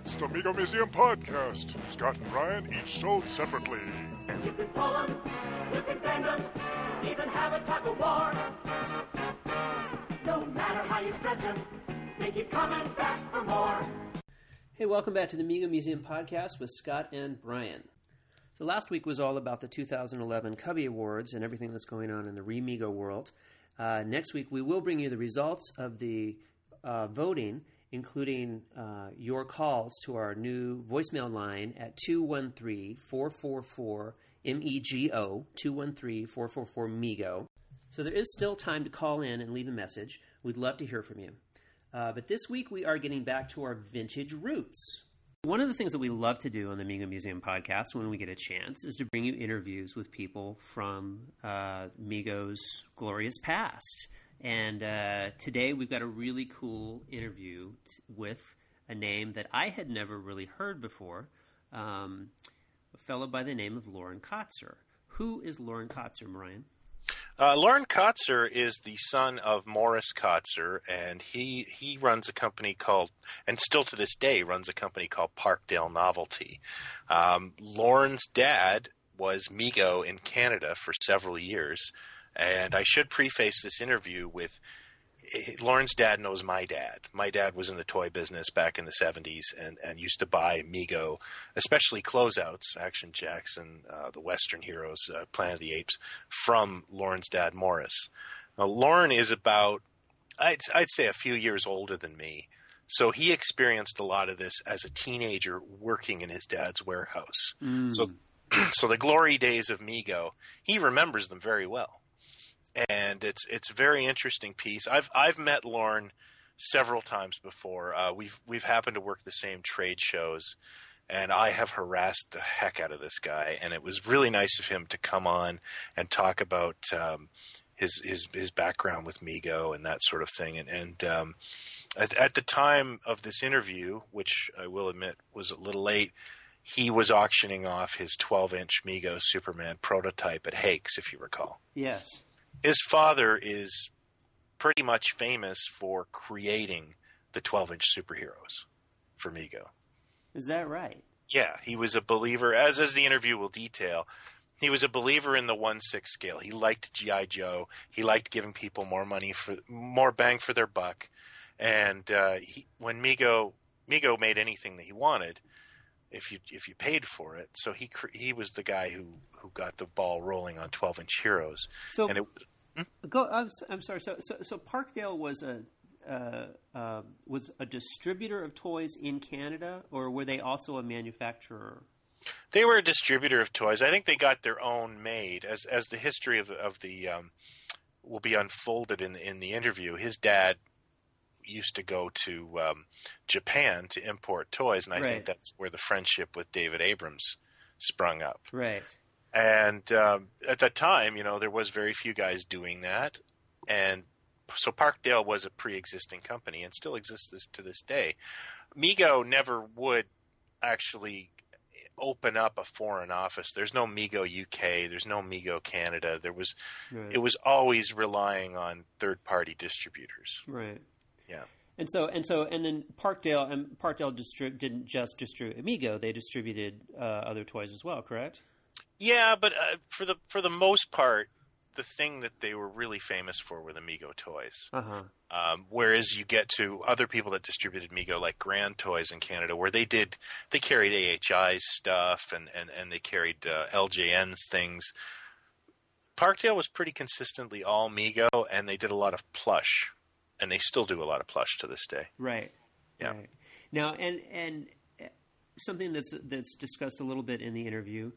It's the Mego Museum Podcast. Scott and Brian, each sold separately. You can pull 'em, you can bend 'em, even have a tug of war. No matter how you stretch 'em, they keep coming back for more. Hey, welcome back to the Mego Museum Podcast with Scott and Brian. So last week was all about the 2011 Cubby Awards and everything that's going on in the Remigo world. Next week we will bring you the results of the voting, including your calls to our new voicemail line at 213-444-MEGO, 213-444-MEGO. So there is still time to call in and leave a message. We'd love to hear from you. But this week we are getting back to our vintage roots. One of the things that we love to do on the Mego Museum Podcast when we get a chance is to bring you interviews with people from Mego's glorious past. And today we've got a really cool interview with a name that I had never really heard before, a fellow by the name of Loren Kotzer. Who is Loren Kotzer, Brian? Loren Kotzer is the son of Morris Kotzer, and he runs a company called, and still to this day runs a company called Parkdale Novelty. Loren's dad was Mego in Canada for several years, and I should preface this interview with Loren's dad knows my dad. My dad was in the toy business back in the 70s and used to buy Mego, especially closeouts, Action Jackson, the Western Heroes, Planet of the Apes, from Loren's dad, Morris. Now, Loren is about, I'd say, a few years older than me. So he experienced a lot of this as a teenager working in his dad's warehouse. So the glory days of Mego, he remembers them very well. And it's a very interesting piece. I've met Loren several times before. We've happened to work the same trade shows, and I have harassed the heck out of this guy. And it was really nice of him to come on and talk about his background with Mego and that sort of thing. And at the time of this interview, which I will admit was a little late, he was auctioning off his 12-inch Mego Superman prototype at Hakes, if you recall. Yes. His father is pretty much famous for creating the 12-inch superheroes for Mego. Is that right? Yeah, he was a believer, as the interview will detail, he was a believer in the 1/6 scale. He liked G.I. Joe. He liked giving people more bang for their buck. And when Mego made anything that he wanted, if you paid for it, so he was the guy who got the ball rolling on 12-inch heroes. So, I'm sorry. So Parkdale was a distributor of toys in Canada, or were they also a manufacturer? They were a distributor of toys. I think they got their own made. As the history of the will be unfolded in the interview, his dad used to go to Japan to import toys, and I think that's where the friendship with David Abrams sprung up. Right. And at that time, there was very few guys doing that, and so Parkdale was a pre-existing company and still exists to this day. Mego never would actually open up a foreign office. There's no Mego UK. There's no Mego Canada. It was always relying on third-party distributors. Right. Yeah. And then Parkdale didn't just distribute Mego; they distributed other toys as well, correct? Yeah, but for the most part, the thing that they were really famous for were the Mego toys. Whereas you get to other people that distributed Mego, like Grand Toys in Canada, where they carried AHI's stuff and they carried LJN's things. Parkdale was pretty consistently all Mego, and they did a lot of plush. And they still do a lot of plush to this day. Right. Yeah. Right. Now, and something that's discussed a little bit in the interview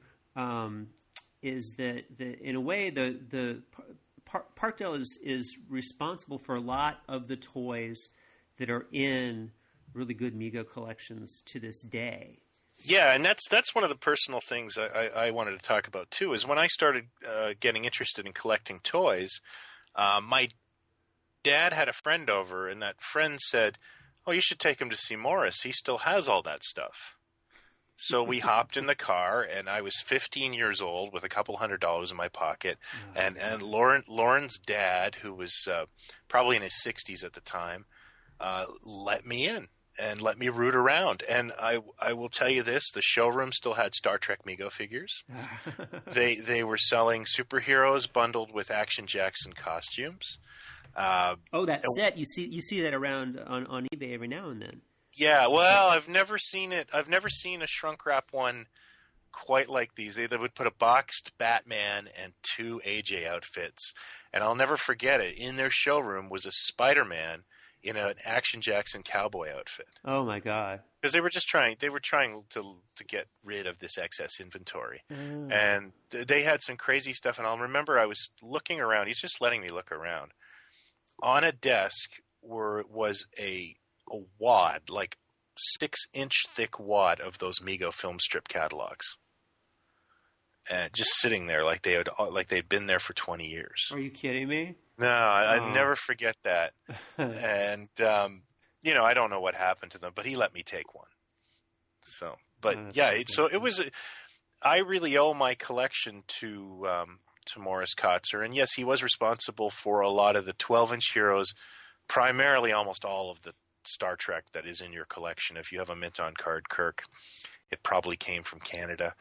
is that in a way the Parkdale is responsible for a lot of the toys that are in really good Mego collections to this day. Yeah, and that's one of the personal things I wanted to talk about too. Is when I started getting interested in collecting toys, my dad had a friend over, and that friend said, "Oh, you should take him to see Morris. He still has all that stuff." So we hopped in the car, and I was 15 years old with a couple $100 in my pocket, and Loren's dad, who was probably in his 60s at the time, let me in. let me root around. And I will tell you this: the showroom still had Star Trek Mego figures. They were selling superheroes bundled with Action Jackson costumes. That set you see that around on eBay every now and then. Yeah, well, I've never seen it. I've never seen a shrunk wrap one quite like these. They would put a boxed Batman and 2 AJ outfits, and I'll never forget it. In their showroom was a Spider-Man in an Action Jackson cowboy outfit. Oh my God! Because they were trying to get rid of this excess inventory, and they had some crazy stuff. And I'll remember I was looking around. He's just letting me look around. On a desk was a wad, like 6-inch thick wad of those Mego film strip catalogs, and just sitting there like they'd been there for 20 years. Are you kidding me? No, I never forget that. And I don't know what happened to them, but he let me take one. So, but it was. I really owe my collection to Morris Kotzer, and yes, he was responsible for a lot of the 12-inch heroes, primarily almost all of the Star Trek that is in your collection. If you have a mint on card, Kirk, it probably came from Canada.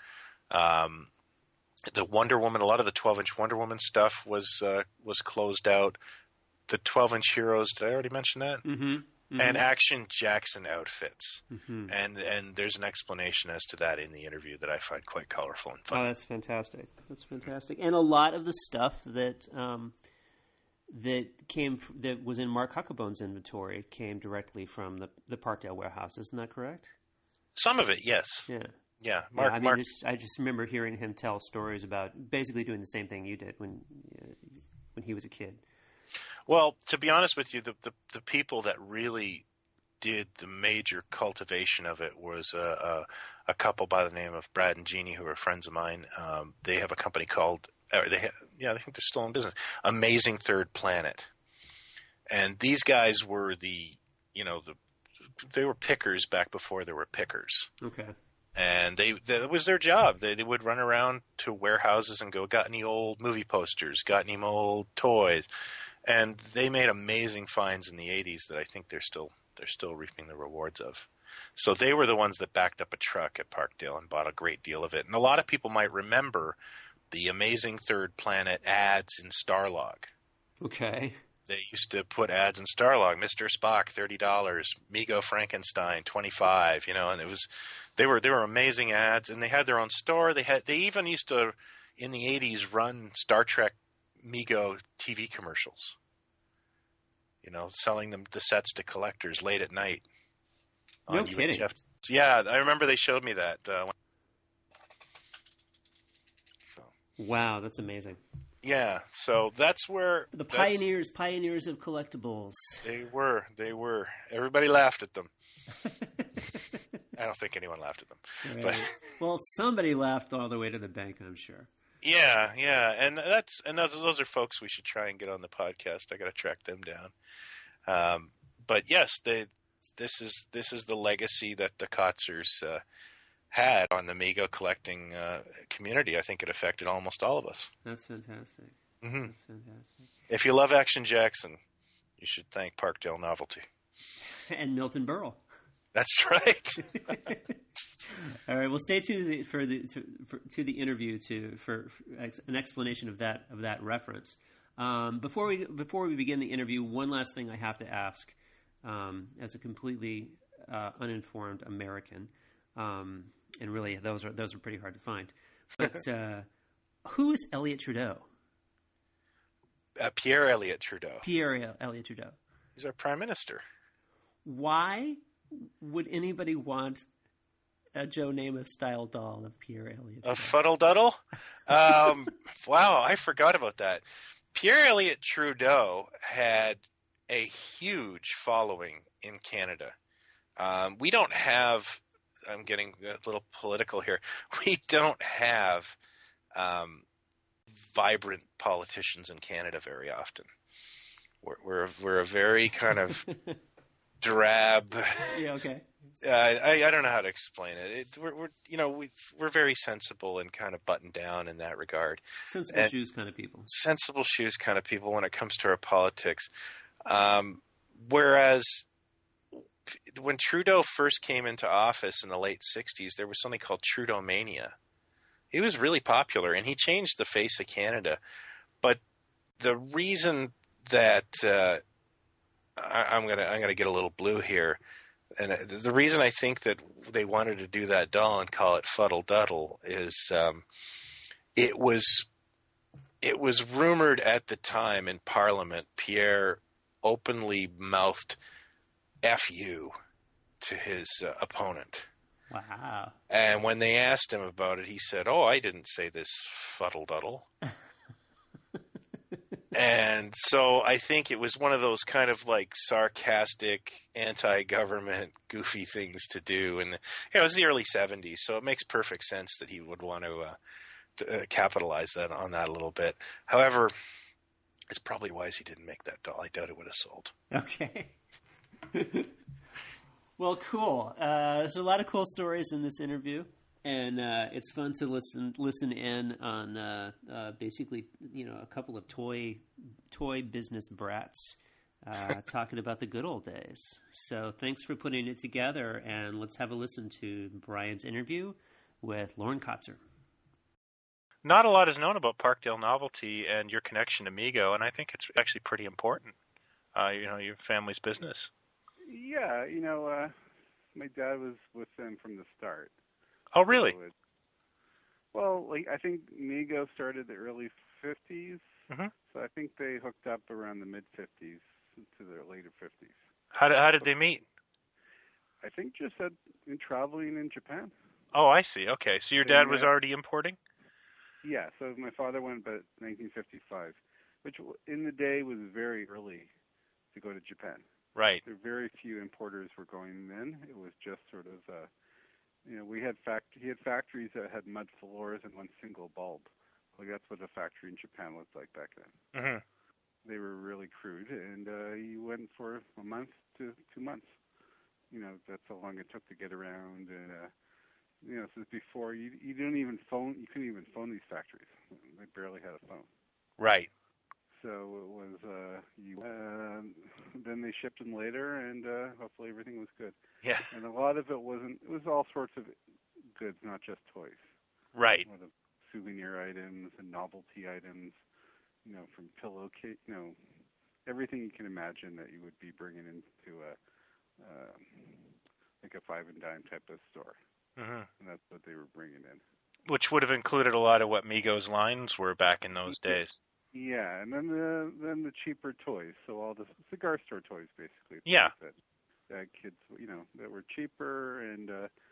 The Wonder Woman, a lot of the 12-inch Wonder Woman stuff was closed out. The 12-inch heroes, did I already mention that? Mm-hmm. Mm-hmm. And Action Jackson outfits. Mm-hmm. And there's an explanation as to that in the interview that I find quite colorful and fun. Oh, that's fantastic. That's fantastic. And a lot of the stuff that that was in Mark Huckabone's inventory came directly from the Parkdale warehouse. Isn't that correct? Some of it, yes. Yeah. Yeah, Mark. I just remember hearing him tell stories about basically doing the same thing you did when he was a kid. Well, to be honest with you, the people that really did the major cultivation of it was a couple by the name of Brad and Jeannie, who are friends of mine. They have a company called I think they're still in business. Amazing Third Planet, and these guys were they were pickers back before there were pickers. Okay. And that was their job. They would run around to warehouses and go, got any old movie posters, got any old toys. And they made amazing finds in the 80s that I think they're still reaping the rewards of. So they were the ones that backed up a truck at Parkdale and bought a great deal of it. And a lot of people might remember the Amazing Third Planet ads in Starlog. Okay. They used to put ads in Starlog, Mr. Spock, $30, Mego Frankenstein, $25, and they were amazing ads, and they had their own store. They even used to, in the 80s, run Star Trek Mego TV commercials, selling them the sets to collectors late at night. No kidding. Yeah, I remember they showed me that. Wow, that's amazing. Yeah, so that's where the pioneers of collectibles. They were. Everybody laughed at them. I don't think anyone laughed at them. Right. But well, somebody laughed all the way to the bank, I'm sure. Yeah, and those are folks we should try and get on the podcast. I got to track them down. But yes, this is the legacy that the Kotzers had on the Mego collecting community. I think it affected almost all of us. That's fantastic. Mm-hmm. That's fantastic. If you love Action Jackson, you should thank Parkdale Novelty. And Milton Berle. That's right. All right. Well, stay tuned for the interview for an explanation of that reference. Before we begin the interview, one last thing I have to ask, as a completely uninformed American, and really those are pretty hard to find. But who is Elliot Trudeau? Pierre Elliott Trudeau. Pierre Elliott Trudeau. He's our prime minister. Why would anybody want a Joe Namath style doll of Pierre Elliott Trudeau? A Fuddle Duddle? Wow, I forgot about that. Pierre Elliott Trudeau had a huge following in Canada. We don't have, I'm getting a little political here, we don't have vibrant politicians in Canada very often. We're a very kind of drab. Yeah, okay. I don't know how to explain it. We're very sensible and kind of buttoned down in that regard. Sensible shoes kind of people. Sensible shoes kind of people when it comes to our politics. Whereas when Trudeau first came into office in the late 60s, there was something called Trudeau Mania. He was really popular, and he changed the face of Canada. But the reason that I'm gonna get a little blue here, and the reason I think that they wanted to do that doll and call it Fuddle Duddle is it was rumored at the time in Parliament, Pierre openly mouthed "F you" to his opponent. Wow. And when they asked him about it, he said, "Oh, I didn't say this Fuddle Duddle." And so I think it was one of those kind of like sarcastic, anti-government, goofy things to do. And it was the early 70s, so it makes perfect sense that he would want to capitalize that on that a little bit. However, it's probably wise he didn't make that doll. I doubt it would have sold. Okay. Well, cool. There's a lot of cool stories in this interview. And it's fun to listen in on basically, a couple of toy business brats talking about the good old days. So thanks for putting it together, and let's have a listen to Brian's interview with Lauren Kotzer. Not a lot is known about Parkdale Novelty and your connection to Mego, and I think it's actually pretty important. Your family's business. Yeah, my dad was with them from the start. Oh, really? I think Mego started the early 50s, so I think they hooked up around the mid-50s to the later 50s. How did they meet? I think just in traveling in Japan. Oh, I see. Okay, so your dad was already importing? Yeah, so my father went about 1955, which in the day was very early to go to Japan. Right. There were very few importers were going then. It was just sort of... he had factories that had mud floors and one single bulb. Like that's what a factory in Japan looked like back then. Mm-hmm. They were really crude, and he went for a month to 2 months. That's how long it took to get around. And this is before you didn't even phone. You couldn't even phone these factories. They barely had a phone. Right. So it was. Then they shipped them later, and hopefully everything was good. Yeah. And a lot of it wasn't. It was all sorts of goods, not just toys. Right. A lot of souvenir items and novelty items. From pillowcase. Everything you can imagine that you would be bringing into like a five and dime type of store. Mm-hmm. And that's what they were bringing in. Which would have included a lot of what Mego's lines were back in those days. Yeah, and then the cheaper toys. So all the cigar store toys, basically. Yeah. That kids, that were cheaper, and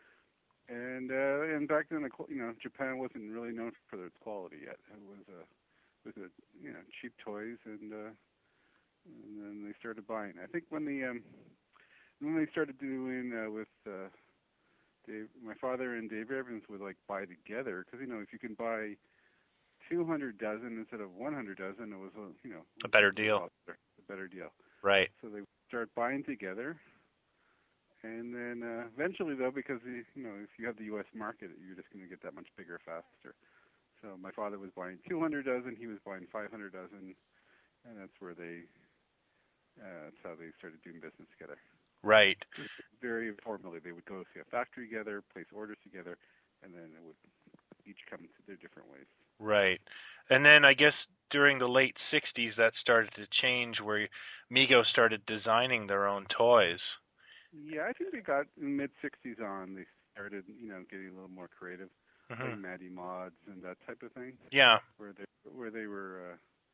back then, Japan wasn't really known for its quality yet. It was cheap toys, and then they started buying. I think when they started doing with Dave, my father and Dave Evans would like buy together, because if you can buy 200 dozen instead of 100 dozen, it was a better deal. A better deal. Right. So they start buying together, and then eventually, though, because if you have the U.S. market, you're just going to get that much bigger faster. So my father was buying 200 dozen, he was buying 500 dozen, and that's where that's how they started doing business together. Right. Very informally, they would go see a factory together, place orders together, and then it would each come to their different ways. Right. And then I guess during the late 60s that started to change, where Mego started designing their own toys. Yeah, I think they got in mid-60s on, they started, getting a little more creative, like Matty Mods and that type of thing. Yeah. Where they were,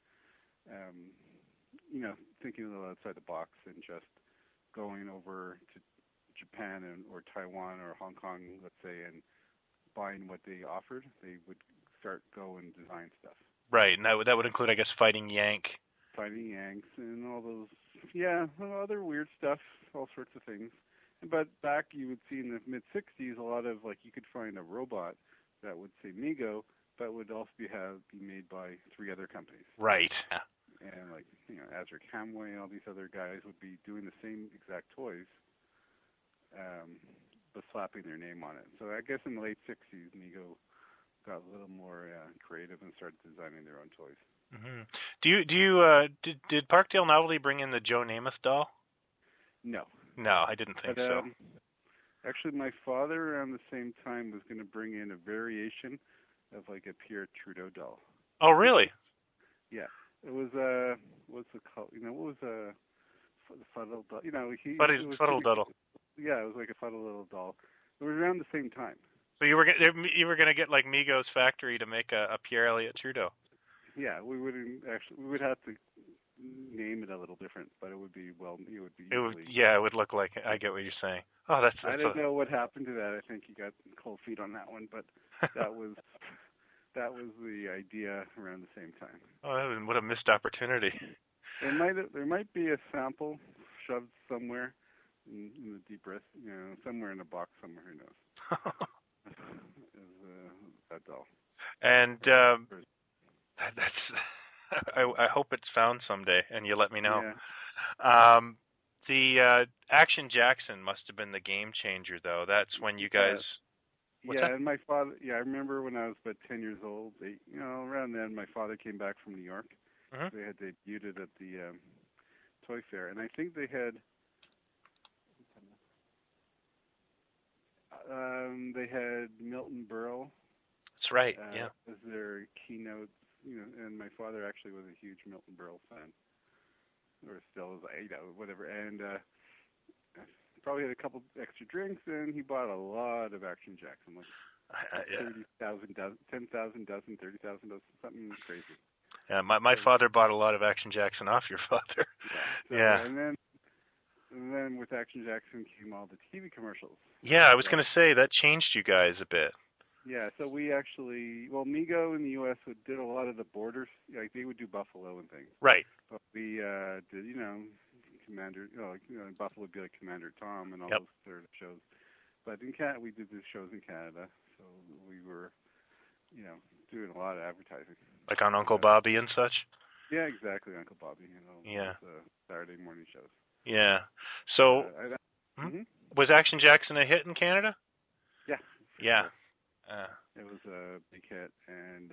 thinking a little outside the box and just going over to Japan or Taiwan or Hong Kong, let's say, and buying what they offered. They would go and design stuff. Right, and that would include, I guess, Fighting Yanks and all those, other weird stuff, all sorts of things. But back, you would see in the mid-60s, a lot of, you could find a robot that would say Mego, but would also be made by 3 other companies. Right. And, Azric Hamway, all these other guys would be doing the same exact toys, but slapping their name on it. So I guess in the late 60s, Mego got a little more creative and started designing their own toys. Mm-hmm. Did Parkdale Novelty bring in the Joe Namath doll? No. No, I didn't think so. Actually, my father around the same time was going to bring in a variation of like a Pierre Trudeau doll. Oh, really? Yeah, it was what's the call? You know, what was the fuddle doll? You know, Fuddle Duddle. Yeah, it was like a fuddle little doll. It was around the same time. So you were gonna get like Migos Factory to make a Pierre Elliott Trudeau. Yeah, we would have to name it a little different, but it would be It would look like. I get what you're saying. Oh, that's I don't know what happened to that. I think he got cold feet on that one, but that was the idea around the same time. Oh, what a missed opportunity. There might be a sample shoved somewhere in the deep breath, you know, somewhere in a box somewhere. Who knows? That doll. And that's. I hope it's found someday, and you let me know. Yeah. The Action Jackson must have been the game changer, though. That's when you guys. And my father. Yeah, I remember when I was about 10 years old. Around then, my father came back from New York. Mm-hmm. They had debuted it at the Toy Fair, and I think they had. They had Milton Berle. That's right. Yeah. As their keynote, and my father actually was a huge Milton Berle fan, or still is, whatever. And probably had a couple extra drinks, and he bought a lot of Action Jackson, like 30,000 dozen, 10,000 dozen, 30,000 dozen, something crazy. Yeah, my father bought a lot of Action Jackson off your father. Yeah. And then with Action Jackson came all the TV commercials. Yeah, I was going to say that changed you guys a bit. Yeah, so we actually, Mego in the U.S. did a lot of the borders. Like they would do Buffalo and things. Right. But we did, Commander, Buffalo would be like Commander Tom and all Yep. those sort of shows. But in Canada, we did the shows in Canada, so we were, doing a lot of advertising. Like on Uncle Bobby and such. Yeah, exactly, Uncle Bobby. Yeah. Those, Saturday morning shows. Yeah. So, was Action Jackson a hit in Canada? Yeah. Yeah. It was a big hit, and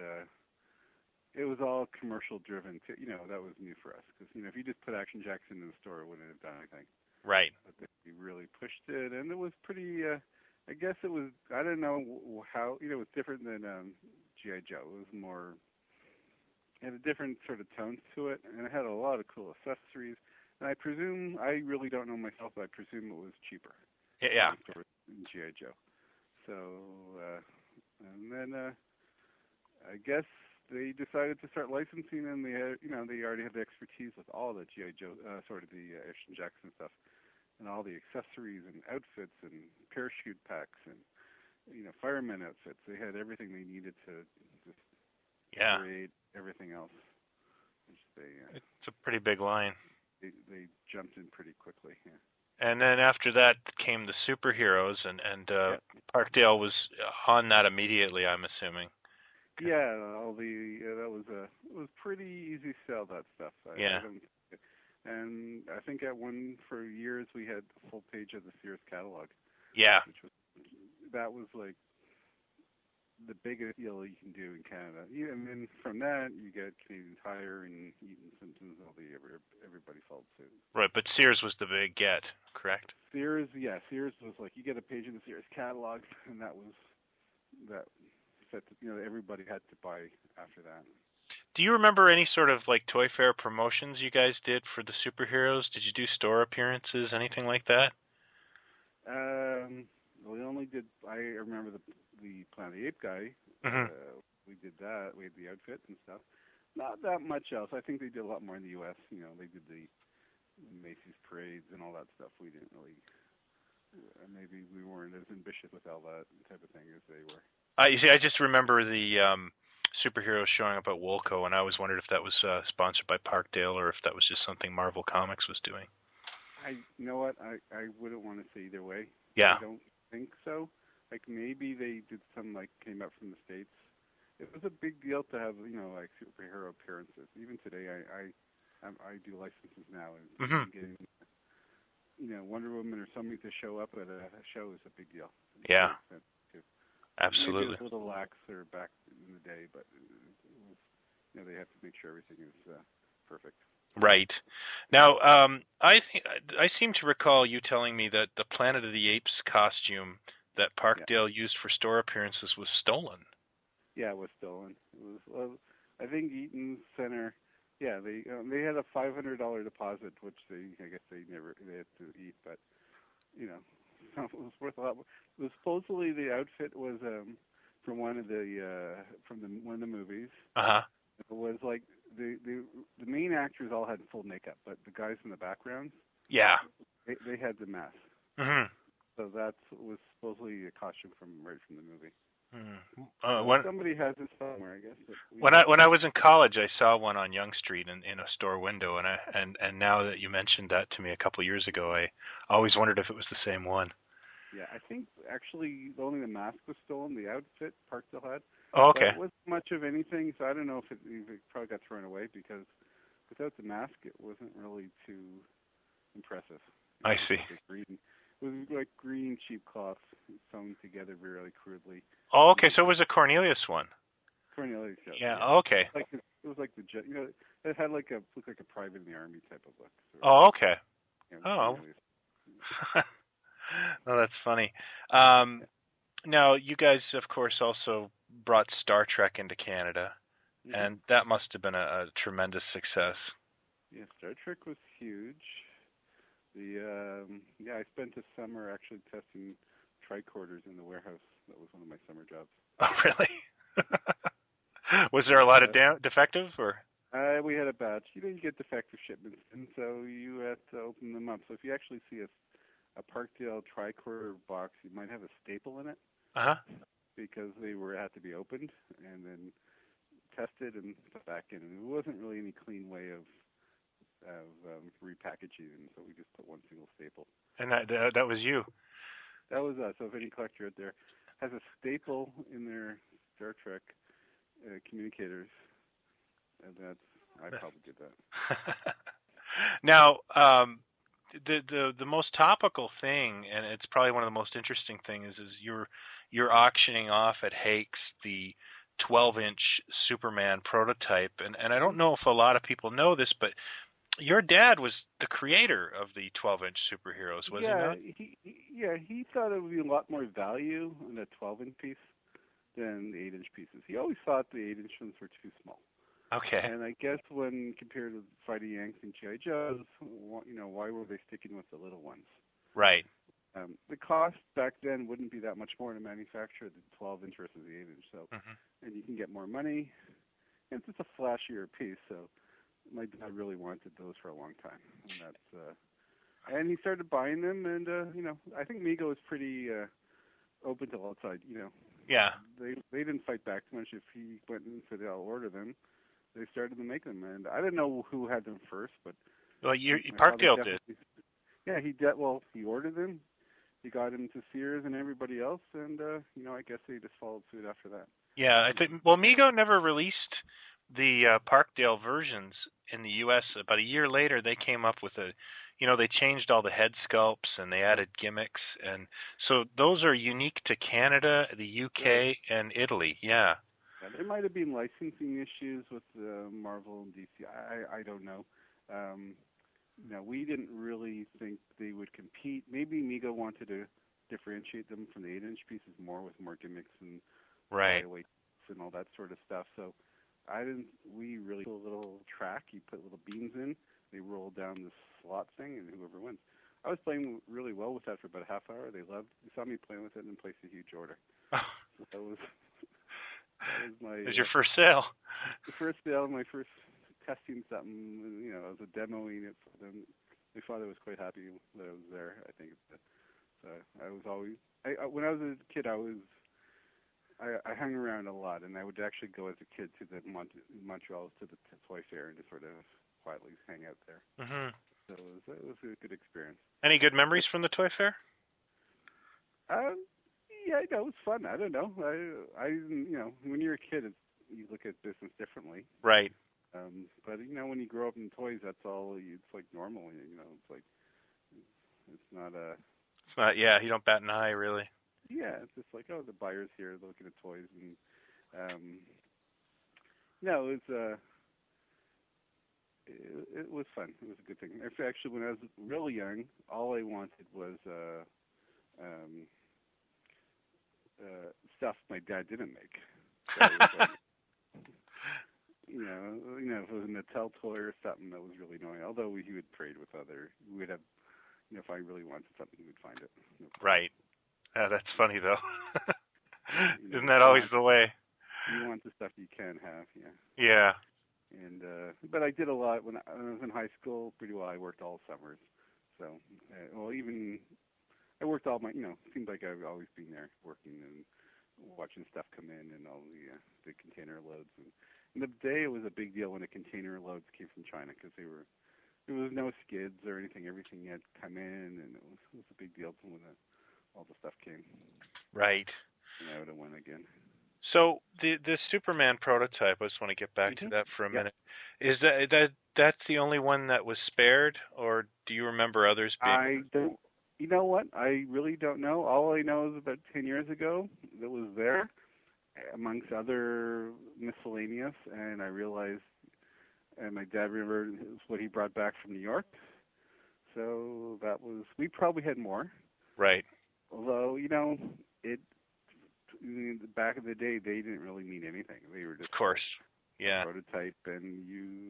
it was all commercial driven too. That was new for us because if you just put Action Jackson in the store, it wouldn't have done anything. Right. But they really pushed it, and it was pretty. I guess it was. I don't know how. It was different than G.I. Joe. It was more. It had a different sort of tone to it, and it had a lot of cool accessories. And I presume, I really don't know myself, but I presume it was cheaper. Yeah. In G.I. Joe. So, and then I guess they decided to start licensing, and they had, they already had the expertise with all the G.I. Joe, the Action Jackson stuff, and all the accessories and outfits and parachute packs and, fireman outfits. They had everything they needed to just create everything else. It's a pretty big line. They jumped in pretty quickly. Yeah. And then after that came the superheroes, and Parkdale was on that immediately, I'm assuming. Yeah, it was pretty easy to sell that stuff. And I think for years we had a full page of the Sears catalog. Yeah. That was like the biggest deal you can do in Canada. And then from that you get Canadian Tire and Eaton Simpsons, everybody followed suit. Right, but Sears was the big get, correct? Sears was like you get a page in the Sears catalog, and that set. Everybody had to buy after that. Do you remember any sort of like Toy Fair promotions you guys did for the superheroes? Did you do store appearances, anything like that? We only did. I remember the Planet of the Apes guy. Mm-hmm. We did that. We had the outfit and stuff. Not that much else. I think they did a lot more in the U.S. They did the Macy's parades and all that stuff. We didn't really. Maybe we weren't as ambitious with all that type of thing as they were. You see, I just remember the superheroes showing up at Woolco, and I always wondered if that was sponsored by Parkdale or if that was just something Marvel Comics was doing. You know what? I wouldn't want to say either way. Yeah. I don't think so. Like maybe they did some came up from the States. It was a big deal to have like superhero appearances. Even today, I do licenses now, and getting Wonder Woman or somebody to show up at a show is a big deal. Yeah. Absolutely. Maybe a little laxer back in the day, but they have to make sure everything is perfect. Right. Now, I seem to recall you telling me that the Planet of the Apes costume that Parkdale used for store appearances was stolen. Yeah, it was stolen. It was, I think Eaton Center. Yeah, they had a $500 deposit, which I guess they had to eat, but you know, it was worth a lot. It was supposedly the outfit was from one of the movies. Uh-huh. It was like the main actors all had full makeup, but the guys in the backgrounds, Yeah. they had the mask. Mm-hmm. So that was supposedly a costume right from the movie. Somebody has it somewhere, I guess. When I was in college, I saw one on Yonge Street in a store window, and now that you mentioned that to me a couple of years ago, I always wondered if it was the same one. Yeah, I think actually only the mask was stolen. The outfit Parkdale had. Oh, okay. But it wasn't much of anything, so I don't know if it probably got thrown away because without the mask, it wasn't really too impressive. I see. It was like green cheap cloth sewn together really crudely. Oh, okay. So it was a Cornelius one. Cornelius. Yeah. Okay. It was like the jet. It had looked like a private in the army type of look. Oh, okay. Oh. Oh, that's funny. Now, you guys, of course, also brought Star Trek into Canada, and that must have been a tremendous success. Yeah, Star Trek was huge. I spent a summer actually testing tricorders in the warehouse. That was one of my summer jobs. Oh, really? Was there a lot of defective, or? We had a batch. You get defective shipments, and so you had to open them up. So if you actually see a Parkdale tricorder box, you might have a staple in it. Uh-huh. Because they had to be opened and then tested and put back in. And there wasn't really any clean way of repackaging, and so we just put one single staple. And that was you. That was us. So if any collector out there has a staple in their Star Trek communicators, I probably did that. Now, the most topical thing, and it's probably one of the most interesting things, is you're auctioning off at Hakes the 12-inch Superman prototype, and I don't know if a lot of people know this, but your dad was the creator of the 12-inch superheroes, was he not? He thought it would be a lot more value in a 12-inch piece than the 8-inch pieces. He always thought the 8-inch ones were too small. Okay. And I guess when compared to Fighting Yanks and G.I. Joes, why were they sticking with the little ones? Right. The cost back then wouldn't be that much more to manufacture the 12-inch versus the 8-inch. So, and you can get more money. And it's just a flashier piece. So, my dad really wanted those for a long time, and and he started buying them. And I think Mego was pretty open to outside. Yeah. They didn't fight back too much. If he went and said, "I'll order them," they started to make them, and I don't know who had them first, but Parkdale did. Yeah, he did. Well, he ordered them. He got them to Sears and everybody else, and I guess they just followed suit after that. Yeah, I think. Well, Mego never released the Parkdale versions in the U.S. About a year later, they came up with they changed all the head sculpts and they added gimmicks, and so those are unique to Canada, the UK, and Italy. Yeah. There might have been licensing issues with Marvel and DC. I don't know. We didn't really think they would compete. Maybe Mego wanted to differentiate them from the 8-inch pieces more with more gimmicks and weights and all that sort of stuff. So we really do a little track. You put little beans in, they roll down the slot thing, and whoever wins. I was playing really well with that for about a half hour. They saw me playing with it and placed a huge order. So that was my. It was your first sale. The first sale, my first testing something. I was demoing it for them. They thought I was quite happy that I was there. I think. So I was always. When I was a kid, I hung around a lot, and I would actually go as a kid to the Montreal to the toy fair and just sort of quietly hang out there. Mm-hmm. So it was a good experience. Any good memories from the toy fair? Yeah, it was fun. I don't know. I when you're a kid, you look at business differently. Right. But when you grow up in toys, that's all. It's like normal. It's like it's not a. It's not. Yeah, you don't bat an eye, really. Yeah, it's just like, the buyer's here looking at toys, and no, it's it was fun. It was a good thing. Actually, when I was really young, all I wanted was stuff my dad didn't make. So it was like, if it was a Mattel toy or something that was really annoying. Although he would trade with we would have, if I really wanted something, he would find it. No problem. Right. That's funny though. You know, Isn't that always the way? You want the stuff you can have, yeah. Yeah. And but I did a lot when I was in high school. Pretty well, I worked all summers. So, even I worked all my, it seemed like I've always been there working and watching stuff come in and all the container loads. And in the day, it was a big deal when the container loads came from China because there was no skids or anything. Everything had come in, and it was a big deal when all the stuff came. Right. And I would have won again. So the Superman prototype, I just want to get back to that for a minute. Is that's the only one that was spared, or do you remember others being? I don't. You know what? I really don't know. All I know is about 10 years ago that was there, amongst other miscellaneous, and I realized, and my dad remembered what he brought back from New York. So that was. We probably had more. Right. Although back in the day, they didn't really mean anything. They were just of course, a prototype, and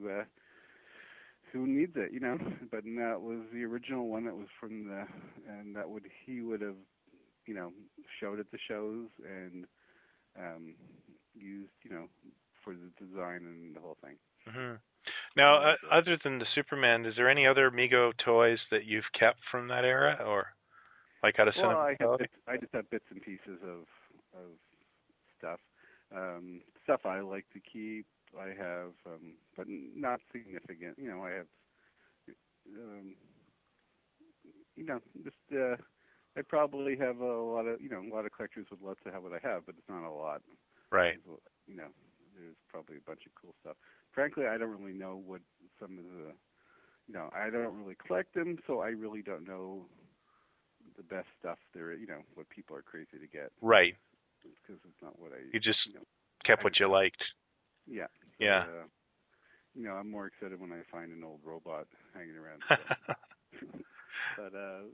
who needs it, But that was the original one that was from and he would have, showed at the shows and used, for the design and the whole thing. Mm-hmm. Now, other than the Superman, is there any other Mego toys that you've kept from that era, or like out of sentimentality? I just have bits and pieces of stuff. Stuff I like to keep. I have, but not significant. I have, I probably have a lot of collectors would love to have what I have, but it's not a lot. Right. There's probably a bunch of cool stuff. Frankly, I don't really know what some of the, I don't really collect them, so I really don't know the best stuff there. What people are crazy to get. Right. Because it's not what I. You just kept what you liked. Yeah. Yeah. I'm more excited when I find an old robot hanging around. But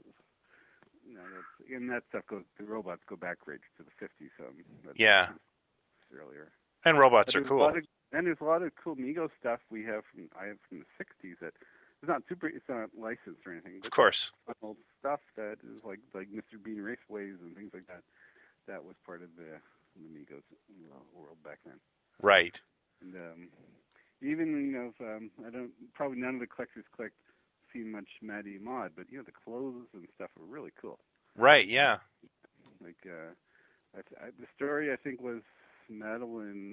and that stuff the robots go back right to the 50s. Yeah. Earlier. And robots are cool. And there's a lot of cool Mego stuff I have from the 60s that it's not licensed or anything. But of course. Old stuff that is like Mr. Bean Raceways and things like that. That was part of the Megos world back then. Right. And even probably none of the collectors seen much Maddie Mod, but the clothes and stuff were really cool. Right. Yeah. Like the story I think was Madeline,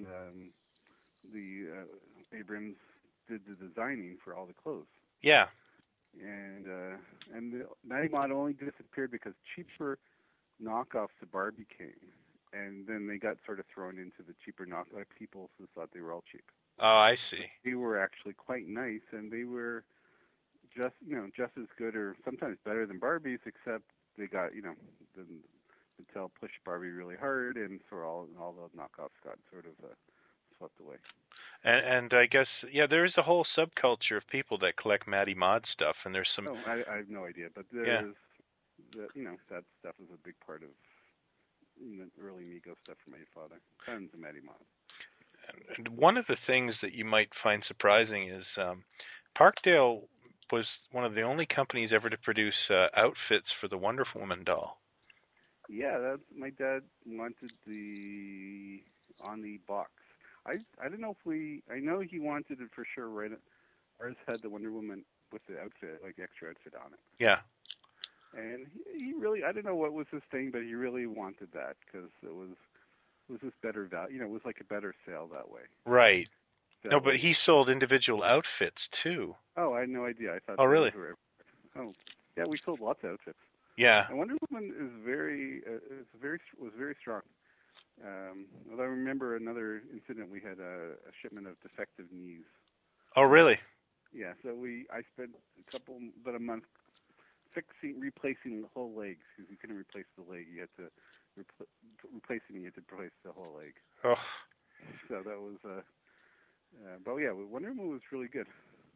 Abrams did the designing for all the clothes. Yeah. And the Maddie Mod only disappeared because cheaper knockoffs of Barbie came, and then they got sort of thrown into the cheaper knockoff people who thought they were all cheap. Oh, I see. They were actually quite nice, and they were just as good or sometimes better than Barbies, except they got the Mattel pushed Barbie really hard, and so all the knockoffs got sort of swept away. And I guess there is a whole subculture of people that collect Maddie Mod stuff, and there's some. Oh, I have no idea, but there's that stuff is a big part of the early Mego stuff for my father. Tons of Maddie Mod. And one of the things that you might find surprising is Parkdale was one of the only companies ever to produce outfits for the Wonder Woman doll. Yeah, my dad wanted on the box. I don't know if I know he wanted it for sure. Right, ours had the Wonder Woman with the outfit, like the extra outfit on it. Yeah. And he really, I don't know what was his thing, but he really wanted that because it was this better value. It was like a better sale that way. Right. No, but he sold individual outfits too. Oh, I had no idea. I thought. Oh, really? Oh, yeah. We sold lots of outfits. Yeah. And Wonder Woman was very strong. Although I remember another incident. We had a shipment of defective knees. Oh, really? Yeah. So I spent about a month replacing the whole leg because you couldn't replace the leg. You had to replacing. You had to replace the whole leg. Oh. So that was. But yeah, Wonder Woman was really good.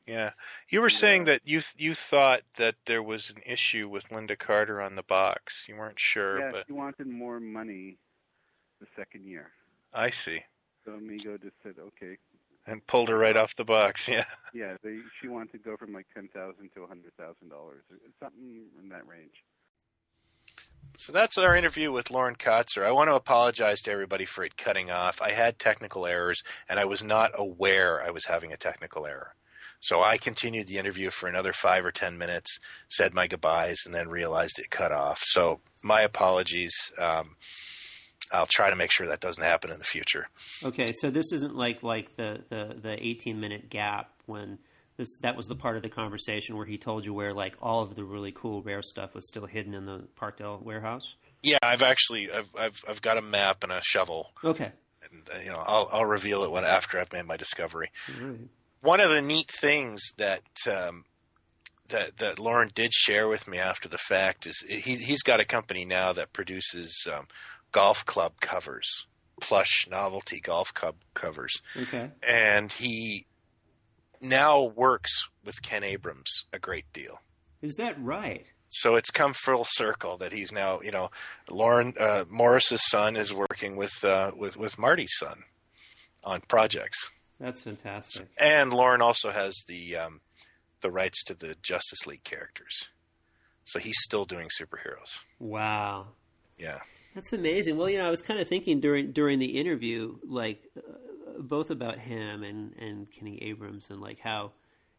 Yeah. You were saying that you thought that there was an issue with Linda Carter on the box. You weren't sure, Yeah, but she wanted more money the second year. I see. So Mego just said, okay. And pulled her right off the box, yeah. Yeah, she wanted to go from like $10,000 to $100,000, something in that range. So that's our interview with Lauren Kotzer. I want to apologize to everybody for it cutting off. I had technical errors, and I was not aware I was having a technical error. So I continued the interview for another 5 or 10 minutes, said my goodbyes, and then realized it cut off. So my apologies. I'll try to make sure that doesn't happen in the future. Okay, so this isn't like the 18-minute gap when that was the part of the conversation where he told you where like all of the really cool rare stuff was still hidden in the Parkdale warehouse. Yeah, I've got a map and a shovel. Okay, and I'll reveal it after I've made my discovery. Right. One of the neat things that Lauren did share with me after the fact is he's got a company now that produces golf club covers, plush novelty golf club covers. Okay. And he now works with Ken Abrams a great deal. Is that right? So it's come full circle that he's now, Lauren Morris's son is working with Marty's son on projects. That's fantastic. And Lauren also has the rights to the Justice League characters. So he's still doing superheroes. Wow. Yeah. That's amazing. Well, I was kind of thinking during the interview, like both about him and Kenny Abrams and like how,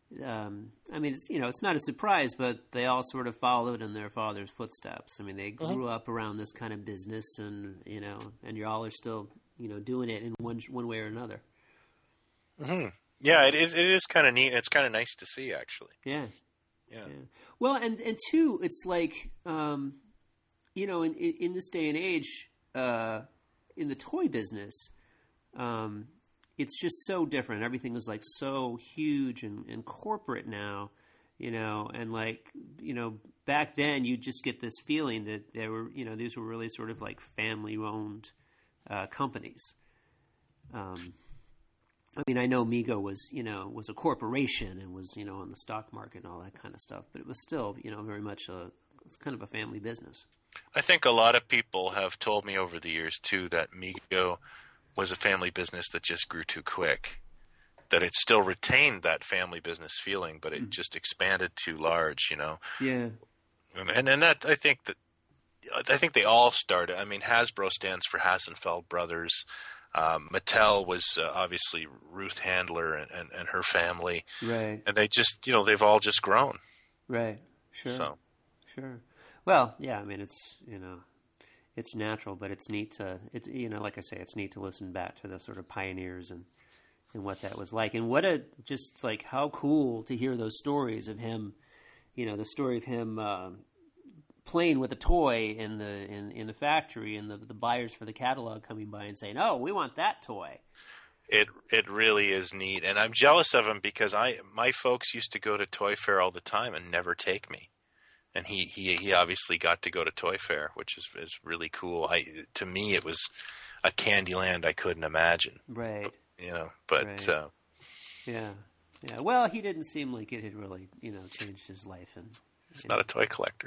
it's not a surprise, but they all sort of followed in their father's footsteps. I mean, they grew up around this kind of business and you all are still, doing it in one way or another. Mm-hmm. Yeah, it is kind of neat. It's kind of nice to see, actually. Yeah. Well, and two, it's like, in this day and age, in the toy business, it's just so different. Everything is like so huge and corporate now, and like, back then you just get this feeling that there were, these were really sort of like family owned companies. I know Mego was a corporation and was, on the stock market and all that kind of stuff, but it was still, very much it's kind of a family business. I think a lot of people have told me over the years, too, that Mego was a family business that just grew too quick, that it still retained that family business feeling, but it just expanded too large, Yeah. And that I think they all started. I mean, Hasbro stands for Hassenfeld Brothers. Mattel was obviously Ruth Handler and her family. Right. And they just, they've all just grown. Right. Sure. So. Sure. Well, yeah, it's, it's natural, but it's neat to, like I say, it's neat to listen back to the sort of pioneers and what that was like. And just like how cool to hear those stories of him, the story of him playing with a toy in the factory and the buyers for the catalog coming by and saying, "Oh, we want that toy." It really is neat, and I'm jealous of him because my folks used to go to Toy Fair all the time and never take me, and he obviously got to go to Toy Fair, which is really cool. To me, it was a candy land I couldn't imagine. Right. But right. Yeah. Well, he didn't seem like it had really changed his life, and he's not a toy collector.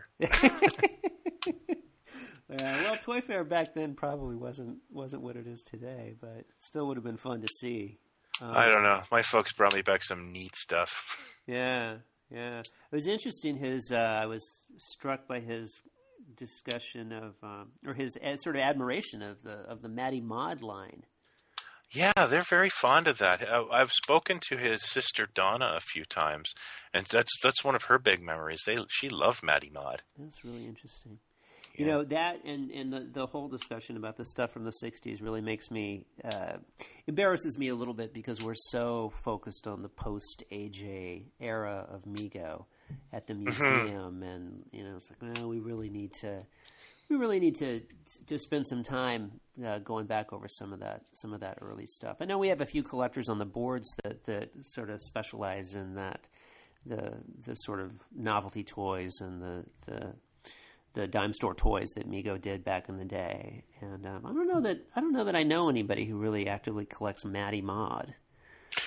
Well, Toy Fair back then probably wasn't what it is today, but it still would have been fun to see. I don't know. My folks brought me back some neat stuff. Yeah. It was interesting. I was struck by his discussion of, or his sort of admiration of the Matty Mod line. Yeah, they're very fond of that. I've spoken to his sister Donna a few times, and that's one of her big memories. She loved Matty Mod. That's really interesting. Yeah. That and the whole discussion about the stuff from the 60s really makes me, embarrasses me a little bit because we're so focused on the post-AJ era of Mego at the museum. And, it's like, no, we really need to spend some time going back over some of that early stuff. I know we have a few collectors on the boards that sort of specialize in that, the sort of novelty toys and the dime store toys that Mego did back in the day. And I don't know that I know anybody who really actively collects Matty Mod.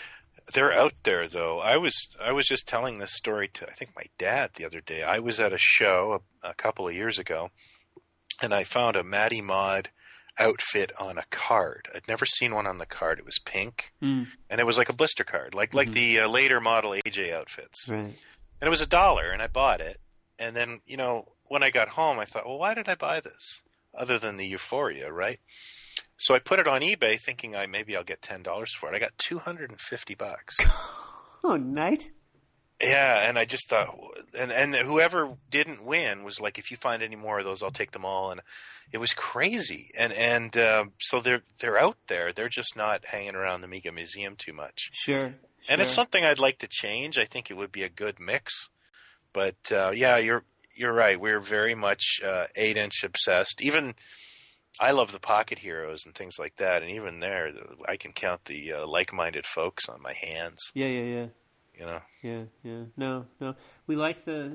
They're out there, though. I was just telling this story to, I think, my dad the other day. I was at a show a couple of years ago, and I found a Matty Mod outfit on a card. I'd never seen one on the card. It was pink, and it was like a blister card, like the later model AJ outfits. Right. And it was $1, and I bought it. And then, when I got home, I thought, well, why did I buy this? Other than the euphoria, right? So I put it on eBay thinking maybe I'll get $10 for it. I got $250. Oh, night. Yeah, and I just thought, and whoever didn't win was like, if you find any more of those, I'll take them all. And it was crazy. And so they're out there. They're just not hanging around the Amiga Museum too much. Sure. And it's something I'd like to change. I think it would be a good mix. But yeah, you're right. We're very much 8-inch obsessed. Even I love the Pocket Heroes and things like that. And even there, I can count the like-minded folks on my hands. Yeah. Yeah. No. We like the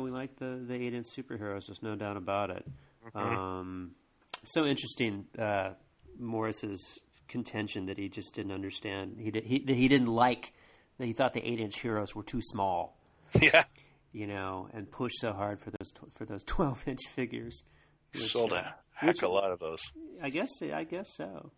8-inch superheroes. There's no doubt about it. Mm-hmm. So interesting. Morris's contention that he just didn't understand. He didn't like that. He thought the 8-inch heroes were too small. Yeah. And pushed so hard for those 12-inch figures. Sold a heck a lot of those. I guess so.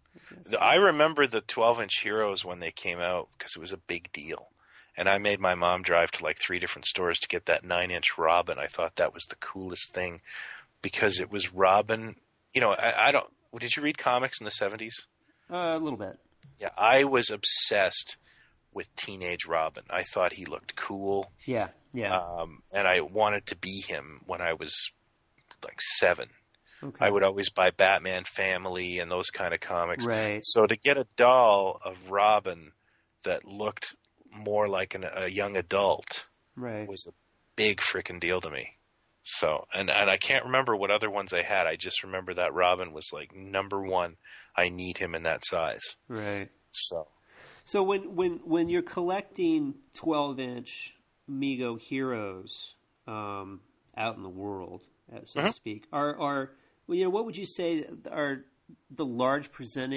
I remember the 12-inch heroes when they came out because it was a big deal. And I made my mom drive to like 3 different stores to get that 9-inch Robin. I thought that was the coolest thing because it was Robin. I don't. Did you read comics in the 70s? A little bit. Yeah, I was obsessed with Teenage Robin. I thought he looked cool. Yeah. And I wanted to be him when I was like 7. Okay. I would always buy Batman Family and those kind of comics. Right. So to get a doll of Robin that looked more like a young adult was a big freaking deal to me. So, and I can't remember what other ones I had. I just remember that Robin was like number one. I need him in that size. Right. So when you're collecting 12-inch Amigo heroes out in the world, so to speak, are what would you say are the large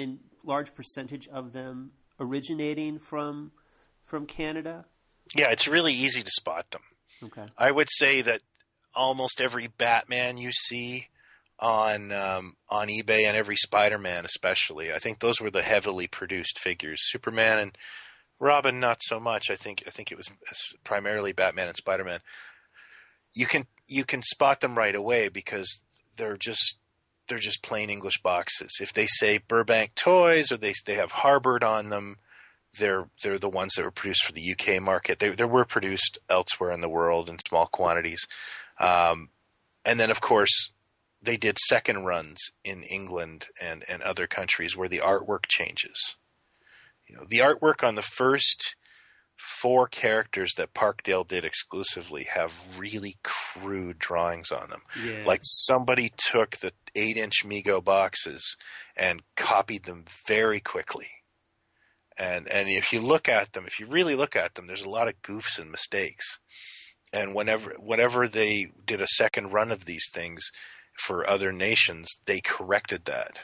percentage of them originating from Canada? Yeah, it's really easy to spot them. Okay. I would say that almost every Batman you see on eBay and every Spider-Man especially, I think those were the heavily produced figures. Superman and Robin, not so much. I think it was primarily Batman and Spider-Man. You can spot them right away because they're just plain English boxes. If they say Burbank Toys or they have Harvard on them, they're the ones that were produced for the UK market. They were produced elsewhere in the world in small quantities. And then, of course, they did second runs in England and other countries where the artwork changes. The artwork on the first 4 characters that Parkdale did exclusively have really crude drawings on them. Yeah. Like somebody took the 8-inch Mego boxes and copied them very quickly. And if you really look at them, there's a lot of goofs and mistakes. And whenever they did a second run of these things for other nations, they corrected that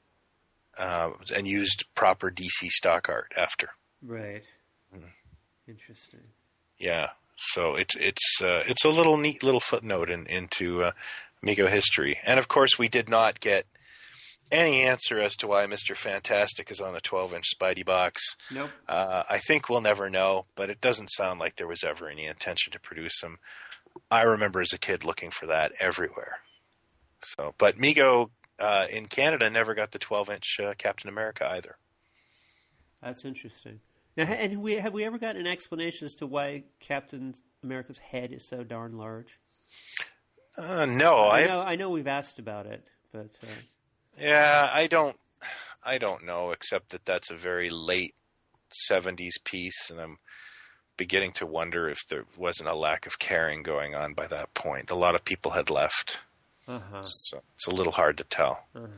and used proper DC stock art after. Right. Interesting. Yeah. So it's a little neat little footnote into Amigo history. And of course, we did not get any answer as to why Mr. Fantastic is on a 12-inch Spidey box. Nope. I think we'll never know, but it doesn't sound like there was ever any intention to produce him. I remember as a kid looking for that everywhere. So, but Mego in Canada never got the 12-inch Captain America either. That's interesting. Now, and have we ever gotten an explanation as to why Captain America's head is so darn large? No, I know we've asked about it, but yeah, I don't know, except that that's a very late 70s piece, and I'm beginning to wonder if there wasn't a lack of caring going on by that point. A lot of people had left, so it's a little hard to tell.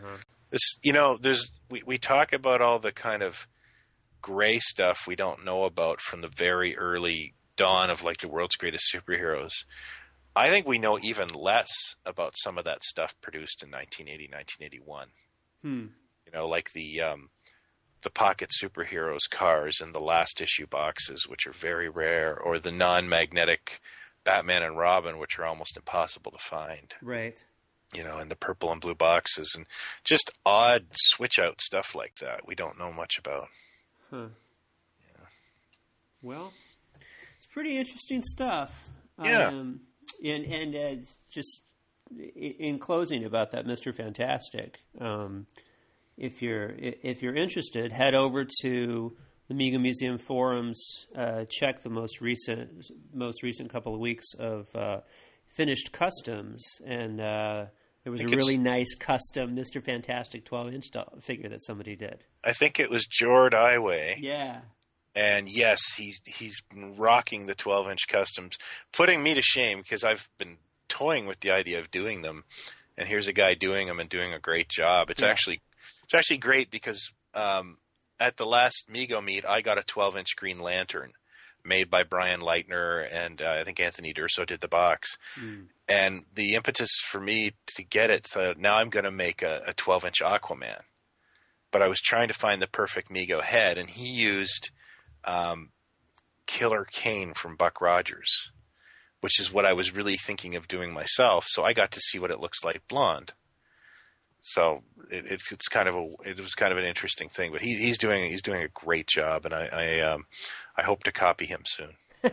We talk about all the kind of gray stuff we don't know about from the very early dawn of like the world's greatest superheroes. I think we know even less about some of that stuff produced in 1980, 1981. Like the Pocket Superheroes cars in the last issue boxes, which are very rare, or the non-magnetic Batman and Robin, which are almost impossible to find. Right. You know, in the purple and blue boxes, and just odd switch-out stuff like that we don't know much about. Huh. Yeah. Well, it's pretty interesting stuff. Yeah. And just in closing about that Mr. Fantastic, if you're interested, head over to the Amiga Museum forums. Check the most recent couple of weeks of finished customs, and there was a really nice custom Mr. Fantastic 12-inch figure that somebody did. I think it was Jord Iway. Yeah. And yes, he's been rocking the 12-inch customs, putting me to shame because I've been toying with the idea of doing them, and here's a guy doing them and doing a great job. It's actually great because at the last Mego meet, I got a 12-inch Green Lantern made by Brian Leitner, and I think Anthony Durso did the box. And the impetus for me to get it, now I'm going to make a 12-inch Aquaman. But I was trying to find the perfect Mego head, and he used Killer Kane from Buck Rogers, which is what I was really thinking of doing myself. So I got to see what it looks like blonde. So it was kind of an interesting thing. But he's doing a great job, and I hope to copy him soon.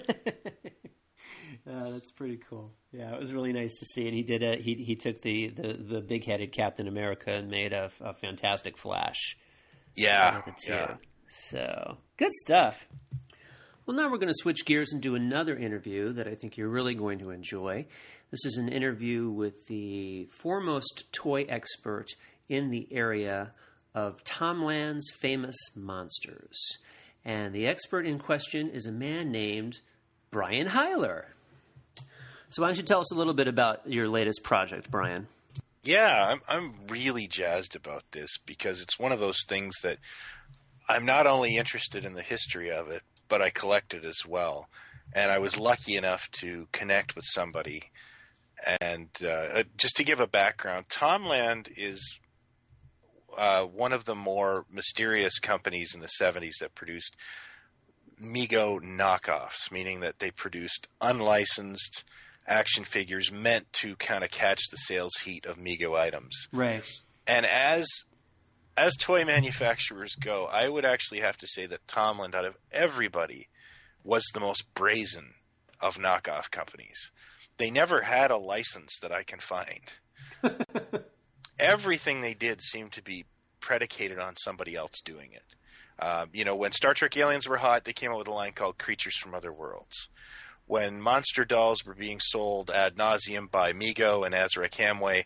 That's pretty cool. Yeah, it was really nice to see. And he took the big-headed Captain America and made a fantastic Flash. Yeah. So good stuff. Well, now we're going to switch gears and do another interview that I think you're really going to enjoy. This is an interview with the foremost toy expert in the area of Tomland's famous monsters. And the expert in question is a man named Brian Heiler. So why don't you tell us a little bit about your latest project, Brian? Yeah, I'm really jazzed about this because it's one of those things that I'm not only interested in the history of it, but I collect it as well. And I was lucky enough to connect with somebody. And just to give a background, Tomland is one of the more mysterious companies in the 70s that produced Mego knockoffs, meaning that they produced unlicensed action figures meant to kind of catch the sales heat of Mego items. Right. And as toy manufacturers go, I would actually have to say that Tomland, out of everybody, was the most brazen of knockoff companies. They never had a license that I can find. Everything they did seemed to be predicated on somebody else doing it. When Star Trek Aliens were hot, they came up with a line called Creatures from Other Worlds. When monster dolls were being sold ad nauseum by Mego and Azra Camway,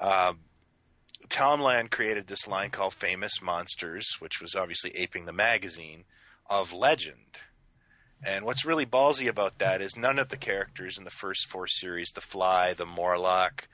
Tomland created this line called Famous Monsters, which was obviously aping the magazine of Legend. And what's really ballsy about that is none of the characters in the first 4 series, the Fly, the Morlock,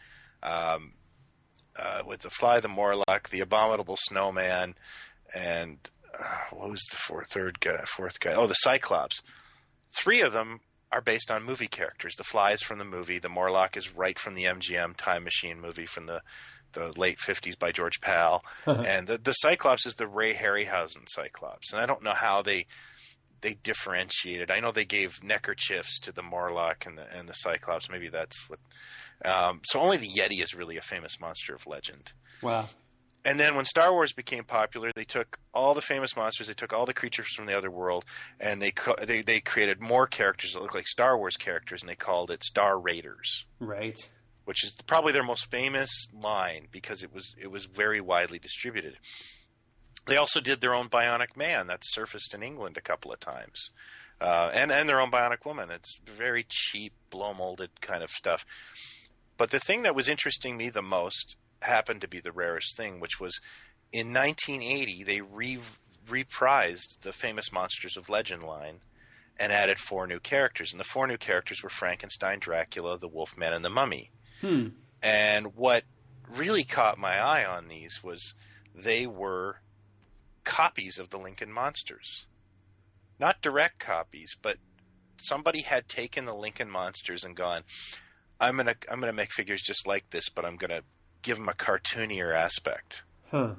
the Abominable Snowman, and what was the fourth guy? Oh, the Cyclops. 3 of them are based on movie characters. The Fly is from the movie. The Morlock is right from the MGM Time Machine movie from the late 50s by George Pal. And the Cyclops is the Ray Harryhausen Cyclops. And I don't know how they differentiated. I know they gave neckerchiefs to the Morlock and the Cyclops. Maybe that's what. So only the Yeti is really a famous monster of legend. Wow. And then when Star Wars became popular, they took all the famous monsters, they took all the creatures from the other world, and they created more characters that look like Star Wars characters, and they called it Star Raiders. Right. Which is probably their most famous line because it was very widely distributed. They also did their own Bionic Man that surfaced in England a couple of times, and their own Bionic Woman. It's very cheap, blow-molded kind of stuff. But the thing that was interesting me the most happened to be the rarest thing, which was in 1980 they reprised the Famous Monsters of Legend line and added 4 new characters. And the 4 new characters were Frankenstein, Dracula, the Wolfman, and the Mummy. And what really caught my eye on these was they were copies of the Lincoln Monsters. Not direct copies, but somebody had taken the Lincoln Monsters and gone, I'm gonna make figures just like this, but I'm gonna give them a cartoonier aspect.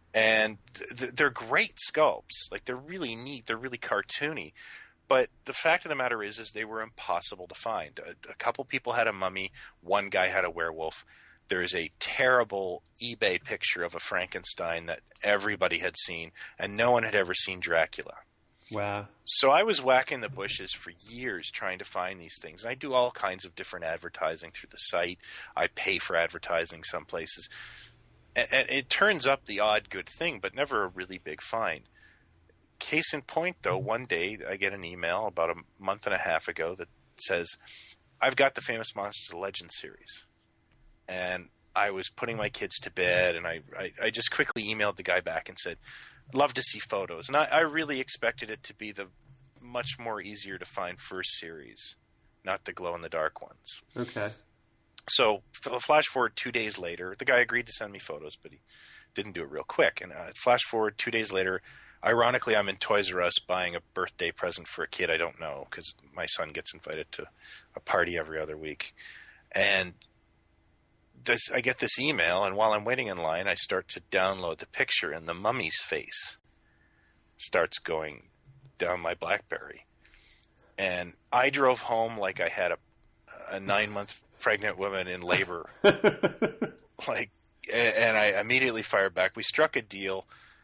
And they're great sculpts. Like, they're really neat. They're really cartoony. But the fact of the matter is they were impossible to find. A couple people had a mummy. One guy had a werewolf. There is a terrible eBay picture of a Frankenstein that everybody had seen, and no one had ever seen Dracula. Wow. So I was whacking the bushes for years trying to find these things. And I do all kinds of different advertising through the site. I pay for advertising some places. And it turns up the odd good thing, but never a really big find. Case in point, though, one day I get an email about a month and a half ago that says, I've got the Famous Monsters of Legend series. And I was putting my kids to bed, and I just quickly emailed the guy back and said, love to see photos. And I really expected it to be the much more easier to find first series, not the glow-in-the-dark ones. Okay. So flash forward 2 days later, the guy agreed to send me photos, but he didn't do it real quick. And flash forward 2 days later, ironically, I'm in Toys R Us buying a birthday present for a kid I don't know, because my son gets invited to a party every other week. And I get this email, and while I'm waiting in line, I start to download the picture, and the mummy's face starts going down my BlackBerry. And I drove home like I had a 9-month pregnant woman in labor. And I immediately fired back. We struck a deal.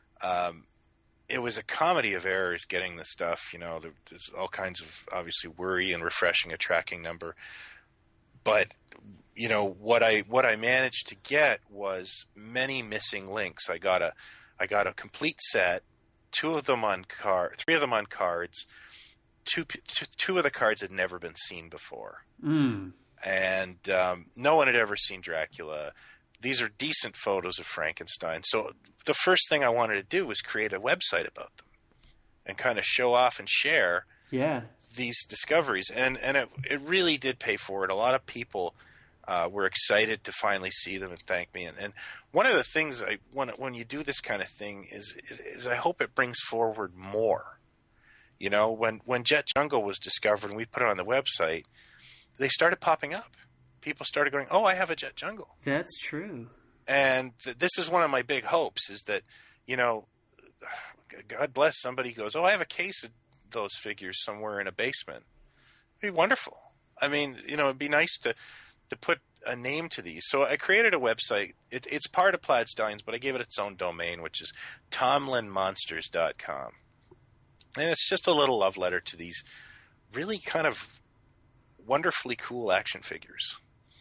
It was a comedy of errors getting the stuff. There's all kinds of, obviously, worry and refreshing a tracking number. But what I managed to get was many missing links. I got a complete set, 3 of them on cards. Two of the cards had never been seen before. And no one had ever seen Dracula. These are decent photos of Frankenstein. So the first thing I wanted to do was create a website about them and kind of show off and share these discoveries. And it really did pay forward. A lot of people were excited to finally see them and thank me. And one of the things when you do this kind of thing is I hope it brings forward more. When Jet Jungle was discovered and we put it on the website, they started popping up. People started going, oh, I have a Jet Jungle. That's true. And this is one of my big hopes is that, God bless, somebody goes, oh, I have a case of those figures somewhere in a basement. It'd be wonderful. I mean, it'd be nice to put a name to these. So I created a website. It's part of Plaid Stallions, but I gave it its own domain, which is tomlinmonsters.com. And it's just a little love letter to these really kind of wonderfully cool action figures.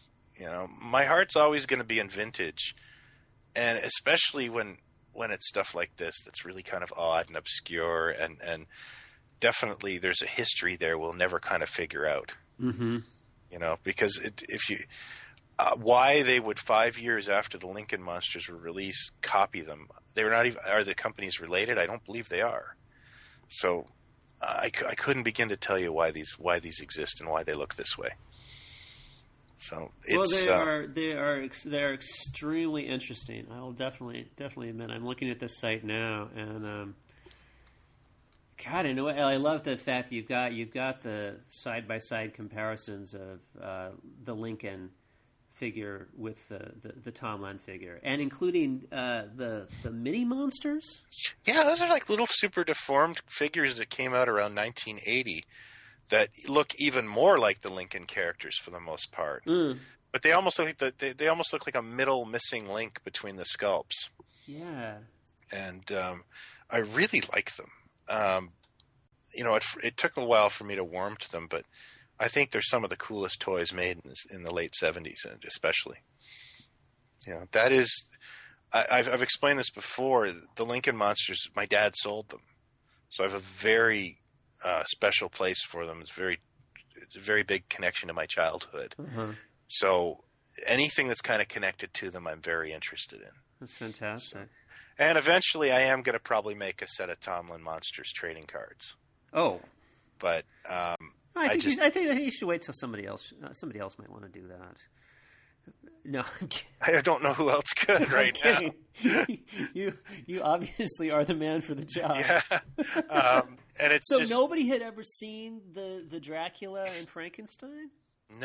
My heart's always going to be in vintage, and especially when it's stuff like this that's really kind of odd and obscure, and definitely there's a history there we'll never kind of figure out. Mm-hmm. Because why they would 5 years after the Lincoln Monsters were released copy them? They were not even. Are the companies related? I don't believe they are. So I couldn't begin to tell you why these exist and why they look this way. So it's, they are extremely interesting. I'll definitely admit. I'm looking at this site now, and God, I love the fact that you've got the side by side comparisons of the Lincoln figure with the Tomlin figure, and including the mini monsters. Yeah, those are like little super deformed figures that came out around 1980 that look even more like the Lincoln characters for the most part. But they almost look like they almost look like a middle missing link between the sculpts. Yeah, and I really like them. It took a while for me to warm to them, but I think they're some of the coolest toys made in the late 70s, especially. That is, I've explained this before. The Lincoln Monsters, my dad sold them, so I have a very special place for them. It's a very big connection to my childhood. Mm-hmm. So anything that's kind of connected to them, I'm very interested in. That's fantastic. And eventually, I am going to probably make a set of Tomlin Monsters trading cards. Oh, but I think you should wait till somebody else might want to do that. No, I don't know who else could right now. You obviously are the man for the job. Yeah, and it's so nobody had ever seen the Dracula and Frankenstein. Nope.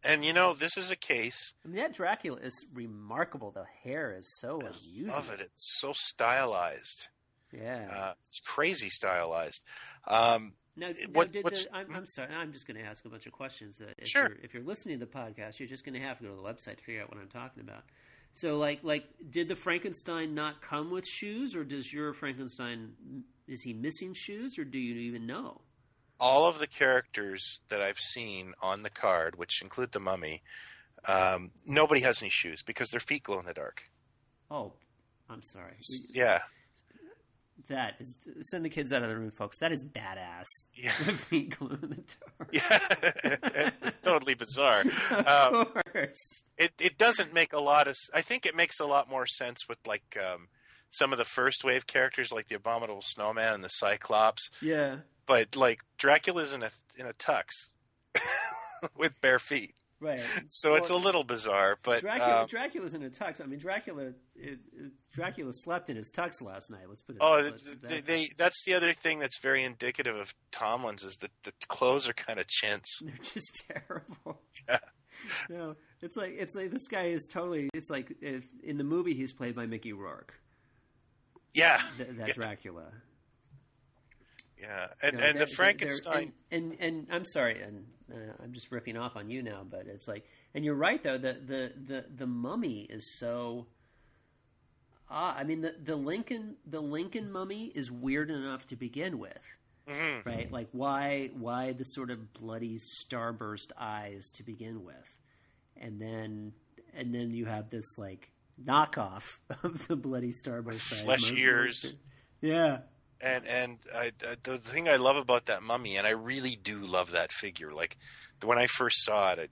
And this is a case. I mean, that Dracula is remarkable. The hair is so unusual. I love it. It's so stylized. Yeah. It's crazy stylized. I'm sorry. I'm just going to ask a bunch of questions. Sure. If you're listening to the podcast, you're just going to have to go to the website to figure out what I'm talking about. So, like, did the Frankenstein not come with shoes, or does your Frankenstein, is he missing shoes, or do you even know? All of the characters that I've seen on the card, which include the mummy, nobody has any shoes because their feet glow in the dark. Oh, I'm sorry. Yeah. That is, send the kids out of the room, folks. That is badass. Yeah. The feet glow in the dark. Yeah. Totally bizarre. Of course. It doesn't make a lot of. I think it makes a lot more sense with like some of the first wave characters, like the Abominable Snowman and the Cyclops. Yeah. But like Dracula's in a tux with bare feet. Right. So it's a little bizarre, but Dracula's in a tux. I mean, Dracula slept in his tux last night. Let's put it. That's the other thing that's very indicative of Tomlin's is that the clothes are kind of chintz. They're just terrible. Yeah. No, it's like this guy is totally. It's like if in the movie he's played by Mickey Rourke. Yeah. That Dracula. Yeah, and the Frankenstein. And I'm sorry, and I'm just ripping off on you now, but it's like, and you're right though. The mummy is so. I mean, the Lincoln mummy is weird enough to begin with, mm-hmm. right? Like why the sort of bloody starburst eyes to begin with, and then you have this like knockoff of the bloody starburst eyes, flesh ears. Yeah. And the thing I love about that mummy, and I really do love that figure. Like when I first saw it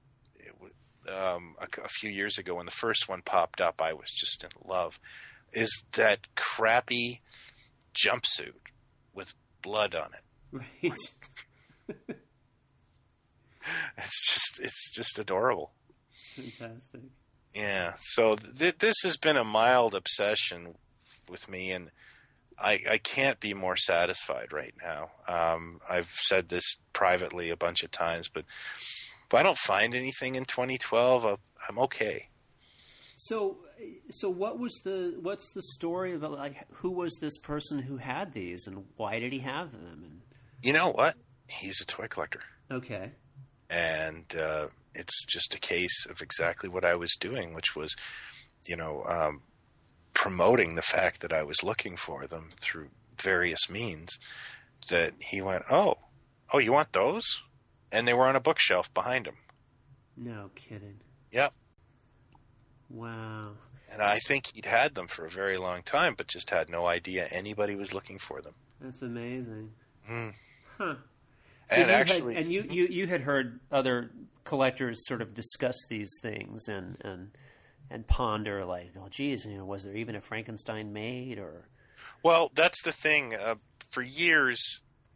a few years ago, when the first one popped up, I was just in love. Is that crappy jumpsuit with blood on it? Right. It's just adorable. Fantastic. Yeah. So this has been a mild obsession with me, and I can't be more satisfied right now. I've said this privately a bunch of times, but if I don't find anything in 2012, I'm okay. So what's the story about? Like, who was this person who had these, and why did he have them? And you know what? He's a toy collector. Okay. And it's just a case of exactly what I was doing, which was, promoting the fact that I was looking for them through various means, that he went, oh, you want those? And they were on a bookshelf behind him. No kidding. Yep. Wow. And I think he'd had them for a very long time, but just had no idea anybody was looking for them. That's amazing. Mm. Huh. So and you had heard other collectors sort of discuss these things and ponder, like, oh, geez, was there even a Frankenstein made? Or well, that's the thing. For years,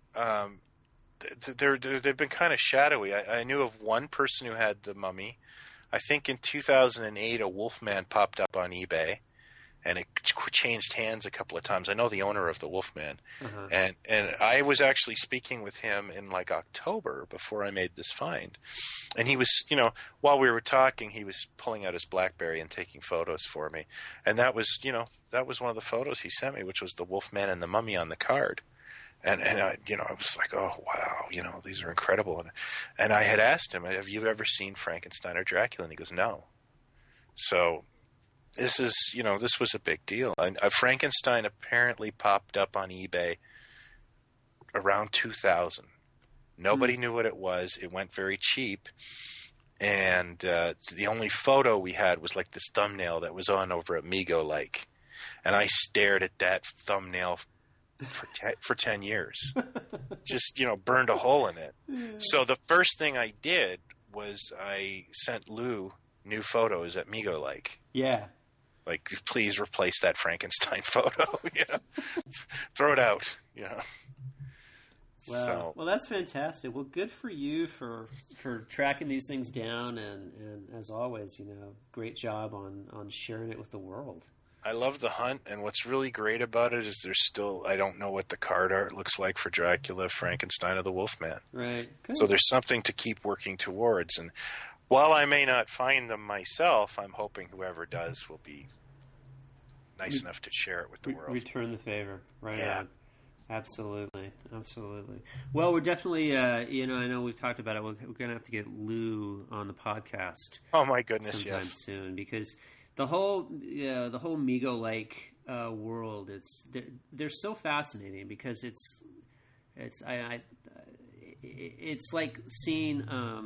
they've been kind of shadowy. I knew of one person who had the mummy. I think in 2008, a Wolfman popped up on eBay, and it changed hands a couple of times. I know the owner of the Wolfman, uh-huh. and I was actually speaking with him in like October before I made this find. And he was, while we were talking, he was pulling out his BlackBerry and taking photos for me. And that was one of the photos he sent me, which was the Wolfman and the mummy on the card. And I was like, oh, wow, these are incredible. And I had asked him, have you ever seen Frankenstein or Dracula? And he goes, no. So this was a big deal. A Frankenstein apparently popped up on eBay around 2000. Nobody knew what it was. It went very cheap. And the only photo we had was like this thumbnail that was on over at Mego Like. And I stared at that thumbnail for 10 years. Just, burned a hole in it. So the first thing I did was I sent Lou new photos at Mego Like. Yeah. Like, please replace that Frankenstein photo. Throw it out. Well, that's fantastic. Well, good for you for tracking these things down, and as always, great job on sharing it with the world. I love the hunt, and what's really great about it is there's still, I don't know what the card art looks like for Dracula, Frankenstein, or the Wolfman. Right. Good. So there's something to keep working towards, and While I may not find them myself, I'm hoping whoever does will be nice enough to share it with the world. Return the favor, right? Yeah. On. Absolutely. Well, we're definitely, I know we've talked about it. We're going to have to get Lou on the podcast. Oh my goodness, sometime yes. soon, because the whole Mego-like world, they're so fascinating because it's like seeing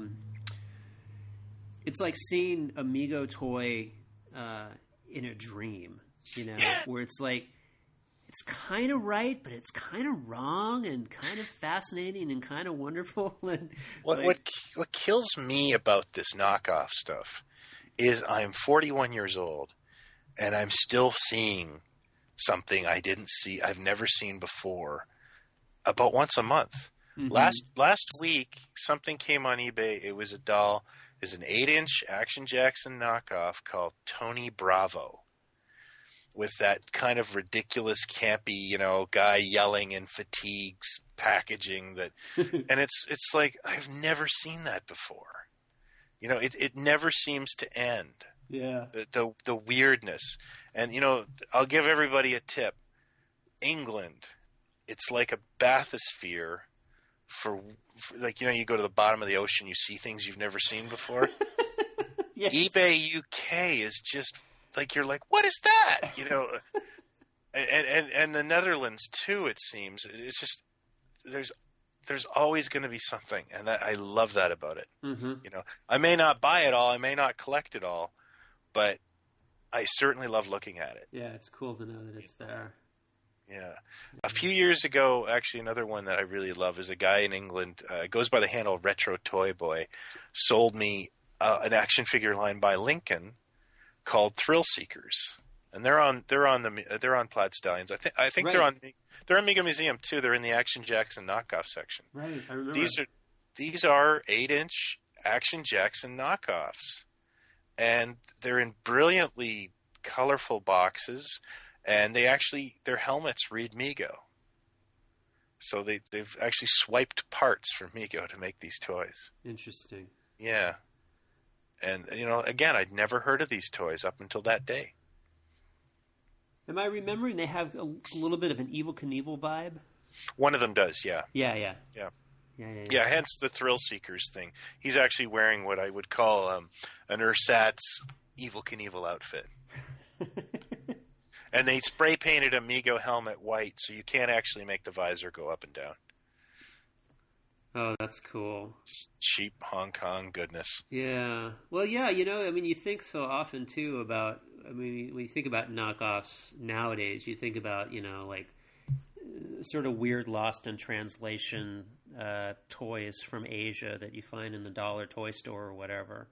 a Mego toy in a dream, where it's like. It's kind of right, but it's kind of wrong, and kind of fascinating, and kind of wonderful. And what kills me about this knockoff stuff is I'm 41 years old, and I'm still seeing something I've never seen before, about once a month. Mm-hmm. Last week, something came on eBay. It was a doll. It's an 8-inch Action Jackson knockoff called Tony Bravo. With that kind of ridiculous, campy, guy yelling in fatigues packaging and it's like I've never seen that before. It never seems to end. Yeah. The weirdness, and I'll give everybody a tip. England, it's like a bathysphere for like you go to the bottom of the ocean, you see things you've never seen before. Yes. eBay UK is just. Like you're like, what is that? And the Netherlands too. It seems it's just there's always going to be something, and I love that about it. Mm-hmm. I may not buy it all, I may not collect it all, but I certainly love looking at it. Yeah, it's cool to know that it's there. Yeah. A few years ago, actually, another one that I really love is a guy in England, goes by the handle Retro Toy Boy, sold me an action figure line by Lincoln called Thrill Seekers, and they're on Plaid Stallions. I think right. they're in Mega Museum too. They're in the Action Jackson knockoff section. Right, I remember. These are 8-inch Action Jackson knockoffs, and they're in brilliantly colorful boxes, and their helmets read Mego. So they've actually swiped parts from Mego to make these toys. Interesting. Yeah. And, again, I'd never heard of these toys up until that day. Am I remembering they have a little bit of an Evel Knievel vibe? One of them does, yeah. Yeah. Yeah, hence the Thrill Seekers thing. He's actually wearing what I would call an ersatz Evel Knievel outfit. And they spray painted a Mego helmet white, so you can't actually make the visor go up and down. Oh, that's cool. Cheap Hong Kong goodness. Yeah. Well, yeah, you think so often, too, about, when you think about knockoffs nowadays, you think about, sort of weird lost in translation toys from Asia that you find in the dollar toy store or whatever,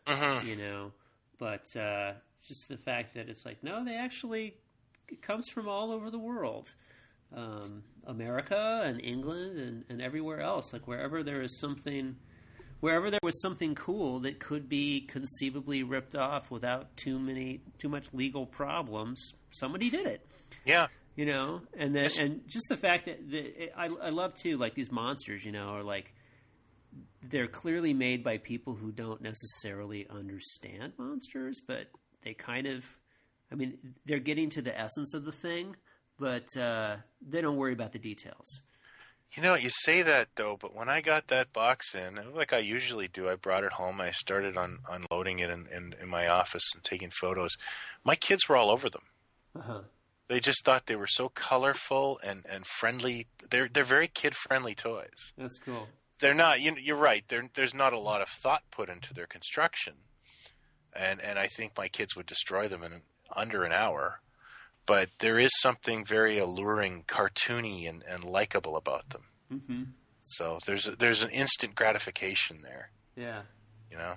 But just the fact that it's like, no, it comes from all over the world. America and England and everywhere else, like wherever there was something cool that could be conceivably ripped off without too much legal problems, somebody did it. Yeah. And then and just the fact that I love too, like these monsters, are like they're clearly made by people who don't necessarily understand monsters, but they kind of, they're getting to the essence of the thing. But they don't worry about the details. You say that, though, but when I got that box in, like I usually do, I brought it home. I started unloading it in my office and taking photos. My kids were all over them. Uh-huh. They just thought they were so colorful and friendly. They're very kid-friendly toys. That's cool. They're not. You're right. There's not a lot of thought put into their construction. And I think my kids would destroy them in under an hour. But there is something very alluring, cartoony, and likable about them. Mm-hmm. So there's an instant gratification there. Yeah. Yeah.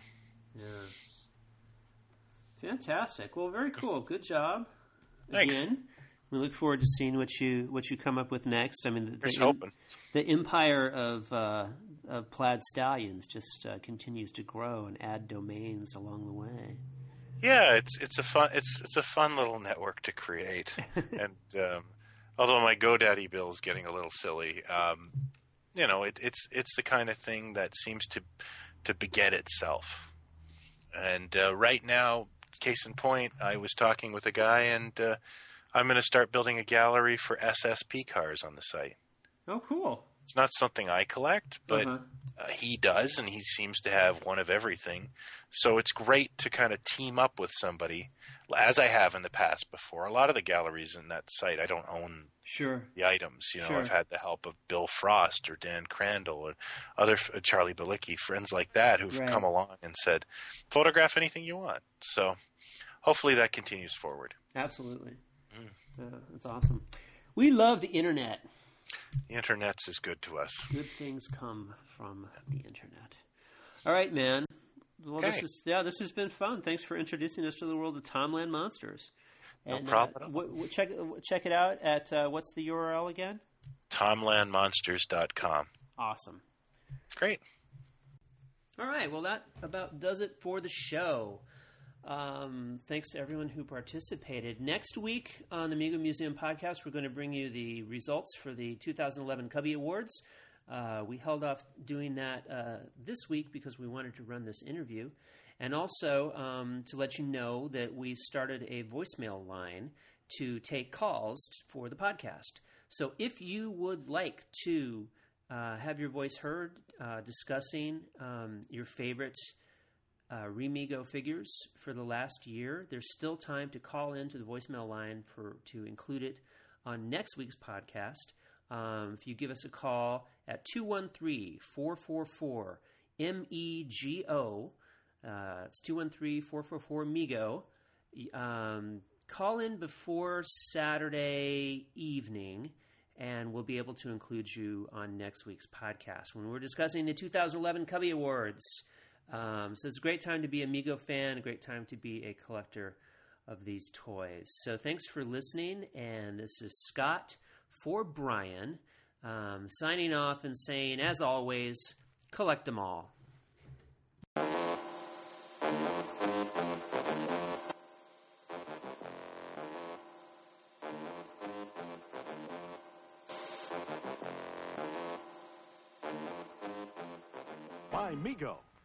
Fantastic. Well, very cool. Good job. Thanks. Again, we look forward to seeing what you come up with next. The empire of Plaid Stallions just continues to grow and add domains along the way. Yeah, it's a fun little network to create, and although my GoDaddy bill is getting a little silly, it's the kind of thing that seems to beget itself. And right now, case in point, I was talking with a guy, and I'm going to start building a gallery for SSP cars on the site. Oh, cool. It's not something I collect, but he does, and he seems to have one of everything. So it's great to kind of team up with somebody, as I have in the past before. A lot of the galleries in that site, I don't own the items. I've had the help of Bill Frost or Dan Crandall or other Charlie Balicki, friends like that who've come along and said, photograph anything you want. So hopefully that continues forward. Absolutely. That's awesome. We love the internet. The internet's is good to us. Good things come from the internet. All right, man. Well, okay. This has been fun. Thanks for introducing us to the world of Tomland Monsters. No problem. Check it out at what's the URL again? TomlandMonsters.com. Awesome. Great. All right. Well, that about does it for the show. Thanks to everyone who participated. Next week on the Amigo Museum podcast, we're going to bring you the results for the 2011 Cubby Awards. We held off doing that this week because we wanted to run this interview. And also to let you know that we started a voicemail line to take calls for the podcast. So if you would like to have your voice heard discussing your favorite Remigo figures for the last year, there's still time to call into the voicemail line to include it on next week's podcast. If you give us a call at 213-444-MEGO, it's 213-444-MEGO. Call in before Saturday evening, and we'll be able to include you on next week's podcast when we're discussing the 2011 Cubby Awards. So it's a great time to be an Amigo fan, a great time to be a collector of these toys. So thanks for listening, and this is Scott for Brian, signing off and saying, as always, collect them all. My Mego.